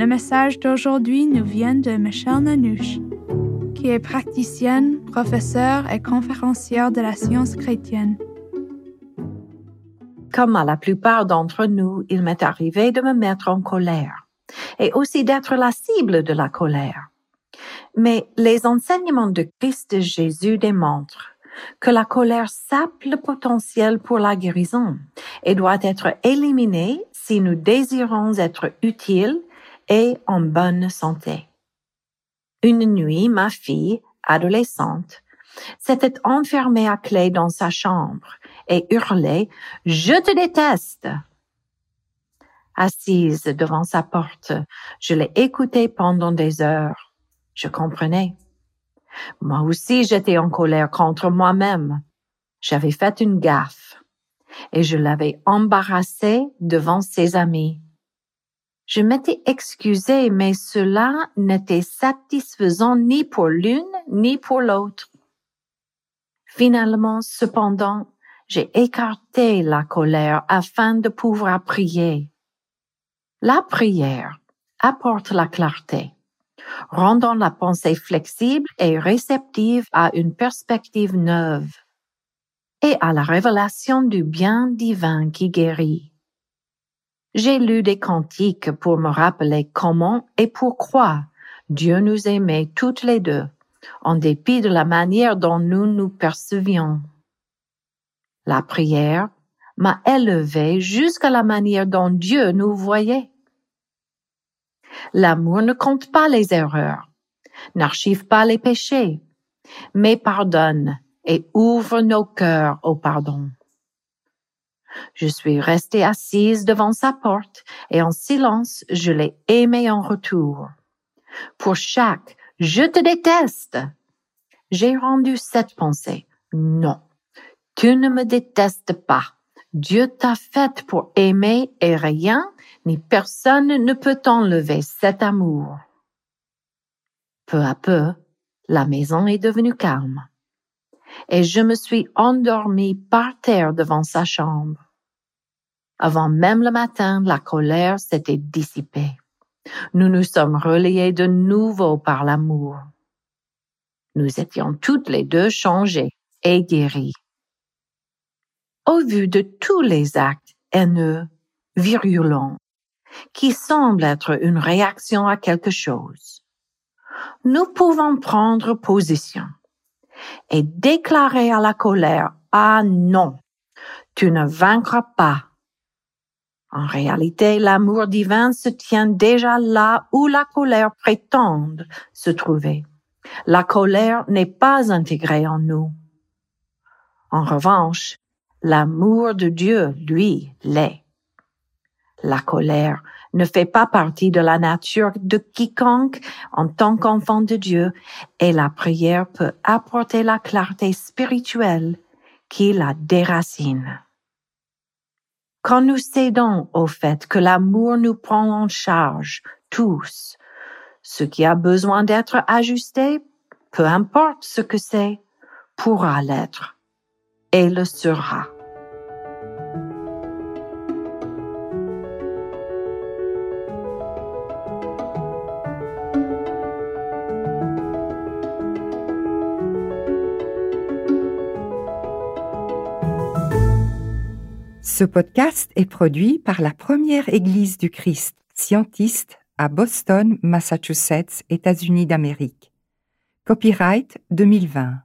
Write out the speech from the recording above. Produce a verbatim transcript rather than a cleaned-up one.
Le message d'aujourd'hui nous vient de Michelle Nanouche, qui est praticienne, professeure et conférencière de la science chrétienne. Comme à la plupart d'entre nous, il m'est arrivé de me mettre en colère et aussi d'être la cible de la colère. Mais les enseignements de Christ Jésus démontrent que la colère sape le potentiel pour la guérison et doit être éliminée si nous désirons être utiles et en bonne santé. Une nuit, ma fille, adolescente, s'était enfermée à clé dans sa chambre et hurlait « Je te déteste !» Assise devant sa porte, je l'ai écoutée pendant des heures. Je comprenais. Moi aussi, j'étais en colère contre moi-même. J'avais fait une gaffe et je l'avais embarrassée devant ses amis. Je m'étais excusée, mais cela n'était satisfaisant ni pour l'une ni pour l'autre. Finalement, cependant, j'ai écarté la colère afin de pouvoir prier. La prière apporte la clarté, rendant la pensée flexible et réceptive à une perspective neuve et à la révélation du bien divin qui guérit. J'ai lu des cantiques pour me rappeler comment et pourquoi Dieu nous aimait toutes les deux, en dépit de la manière dont nous nous percevions. La prière m'a élevée jusqu'à la manière dont Dieu nous voyait. L'amour ne compte pas les erreurs, n'archive pas les péchés, mais pardonne et ouvre nos cœurs au pardon. Je suis restée assise devant sa porte et en silence, je l'ai aimé en retour. Pour chaque « je te déteste », j'ai rendu cette pensée « non, tu ne me détestes pas. Dieu t'a faite pour aimer et rien ni personne ne peut t'enlever cet amour. » Peu à peu, la maison est devenue calme et je me suis endormie par terre devant sa chambre. Avant même le matin, la colère s'était dissipée. Nous nous sommes reliés de nouveau par l'amour. Nous étions toutes les deux changées et guéries. Au vu de tous les actes haineux, virulents, qui semblent être une réaction à quelque chose, nous pouvons prendre position et déclarer à la colère « Ah non, tu ne vaincras pas !» En réalité, l'amour divin se tient déjà là où la colère prétend se trouver. La colère n'est pas intégrée en nous. En revanche, l'amour de Dieu, lui, l'est. La colère ne fait pas partie de la nature de quiconque en tant qu'enfant de Dieu et la prière peut apporter la clarté spirituelle qui la déracine. Quand nous cédons au fait que l'amour nous prend en charge, tous, ce qui a besoin d'être ajusté, peu importe ce que c'est, pourra l'être et le sera. Ce podcast est produit par la Première Église du Christ scientiste à Boston, Massachusetts, États-Unis d'Amérique. Copyright deux mille vingt.